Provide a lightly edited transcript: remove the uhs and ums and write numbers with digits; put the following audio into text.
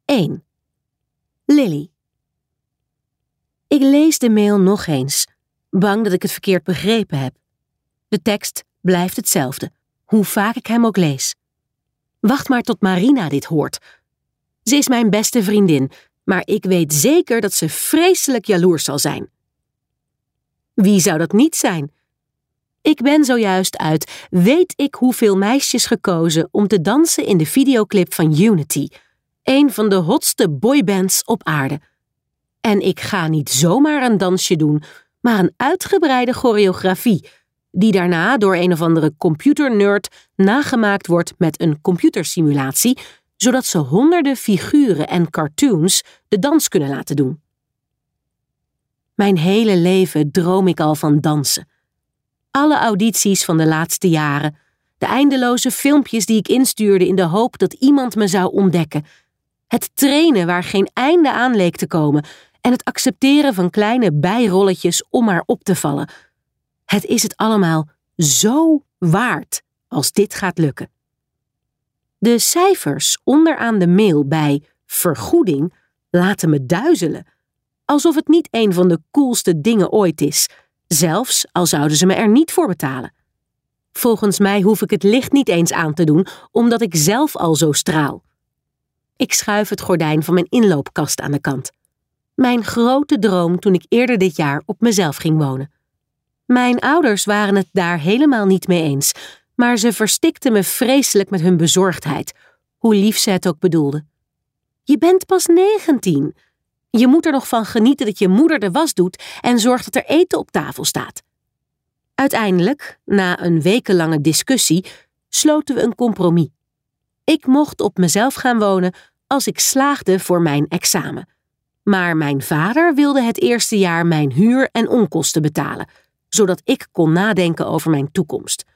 1. Lily. Ik lees de mail nog eens, bang dat ik het verkeerd begrepen heb. De tekst blijft hetzelfde, hoe vaak ik hem ook lees. Wacht maar tot Marina dit hoort. Ze is mijn beste vriendin, maar ik weet zeker dat ze vreselijk jaloers zal zijn. Wie zou dat niet zijn? Ik ben zojuist uit weet ik hoeveel meisjes gekozen om te dansen in de videoclip van Unity, een van de hotste boybands op aarde. En ik ga niet zomaar een dansje doen, maar een uitgebreide choreografie, die daarna door een of andere computernerd nagemaakt wordt met een computersimulatie, zodat ze honderden figuren en cartoons de dans kunnen laten doen. Mijn hele leven droom ik al van dansen. Alle audities van de laatste jaren, de eindeloze filmpjes die ik instuurde in de hoop dat iemand me zou ontdekken, het trainen waar geen einde aan leek te komen en het accepteren van kleine bijrolletjes om maar op te vallen. Het is het allemaal zo waard als dit gaat lukken. De cijfers onderaan de mail bij vergoeding laten me duizelen, alsof het niet een van de coolste dingen ooit is, zelfs al zouden ze me er niet voor betalen. Volgens mij hoef ik het licht niet eens aan te doen, omdat ik zelf al zo straal. Ik schuif het gordijn van mijn inloopkast aan de kant. Mijn grote droom toen ik eerder dit jaar op mezelf ging wonen. Mijn ouders waren het daar helemaal niet mee eens, maar ze verstikten me vreselijk met hun bezorgdheid, hoe lief ze het ook bedoelden. Je bent pas 19. Je moet er nog van genieten dat je moeder de was doet en zorgt dat er eten op tafel staat. Uiteindelijk, na een wekenlange discussie, sloten we een compromis. Ik mocht op mezelf gaan wonen als ik slaagde voor mijn examen. Maar mijn vader wilde het eerste jaar mijn huur en onkosten betalen, zodat ik kon nadenken over mijn toekomst.